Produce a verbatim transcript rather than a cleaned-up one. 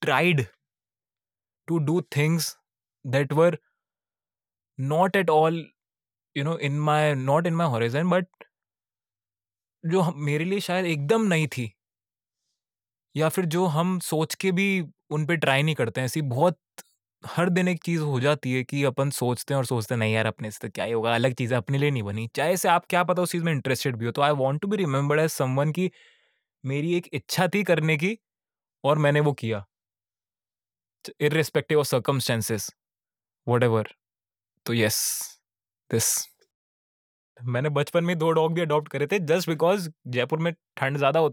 tried to do things that were not at all, you know, in my not in my horizon, but जो हम- मेरे लिए शायद एकदम नहीं थी, या फिर जो हम सोच के भी उन पे ट्राई नहीं करते हैं। ऐसी बहुत हर दिन एक चीज़ हो जाती है कि अपन सोचते हैं और सोचते हैं नहीं यार अपने से तो क्या ही होगा, अलग चीज़ें अपने लिए नहीं बनी, चाहे से आप क्या पता उस चीज़ में इंटरेस्टेड भी हो। तो I want to be remembered as someone की मेरी एक इच्छा थी करने की और मैंने वो किया, इररिस्पेक्टिव ऑफ सर्कमस्टेंसेस, व्हाटएवर। तो यस, दिस मैंने बचपन में दो डॉग भी अडॉप्ट करे थे जस्ट बिकॉज जयपुर में ठंड ज़्यादा होती